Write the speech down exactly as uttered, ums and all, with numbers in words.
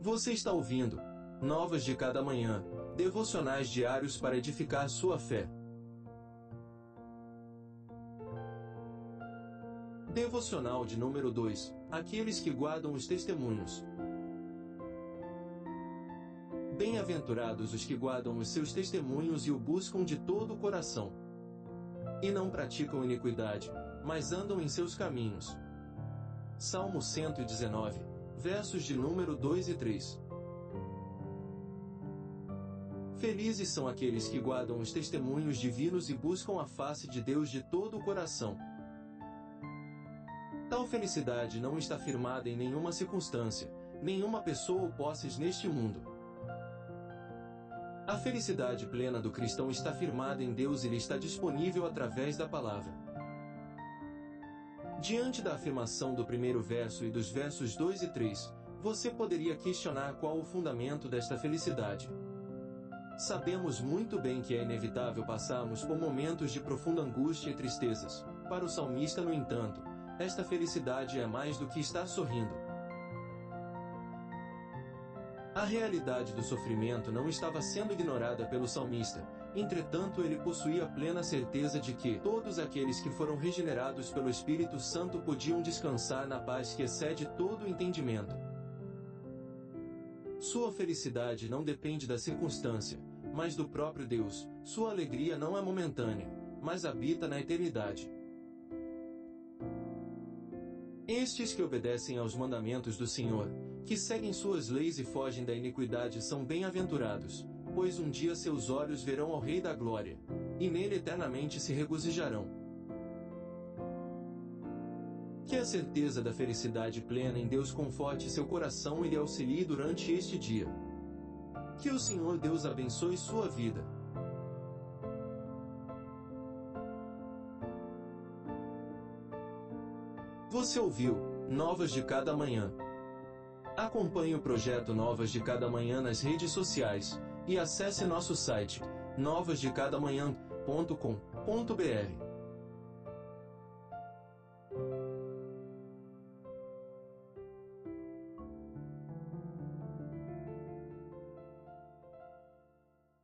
Você está ouvindo Novas de Cada Manhã, devocionais diários para edificar sua fé. Devocional de número dois. Aqueles que guardam os testemunhos. Bem-aventurados os que guardam os seus testemunhos e o buscam de todo o coração. E não praticam iniquidade, mas andam em seus caminhos. Salmo cento e dezenove, versos de número dois e três. Felizes são aqueles que guardam os testemunhos divinos e buscam a face de Deus de todo o coração. Tal felicidade não está firmada em nenhuma circunstância, nenhuma pessoa ou posses neste mundo. A felicidade plena do cristão está firmada em Deus e lhe está disponível através da palavra. Diante da afirmação do primeiro verso e dos versos dois e três, você poderia questionar qual o fundamento desta felicidade. Sabemos muito bem que é inevitável passarmos por momentos de profunda angústia e tristezas. Para o salmista, no entanto, esta felicidade é mais do que estar sorrindo. A realidade do sofrimento não estava sendo ignorada pelo salmista, entretanto ele possuía plena certeza de que todos aqueles que foram regenerados pelo Espírito Santo podiam descansar na paz que excede todo o entendimento. Sua felicidade não depende da circunstância, mas do próprio Deus. Sua alegria não é momentânea, mas habita na eternidade. Estes que obedecem aos mandamentos do Senhor, que seguem suas leis e fogem da iniquidade são bem-aventurados, pois um dia seus olhos verão ao Rei da Glória, e nele eternamente se regozijarão. Que a certeza da felicidade plena em Deus conforte seu coração e lhe auxilie durante este dia. Que o Senhor Deus abençoe sua vida. Você ouviu Novas de Cada Manhã. Acompanhe o projeto Novas de Cada Manhã nas redes sociais e acesse nosso site novas de cada manhã ponto com ponto br.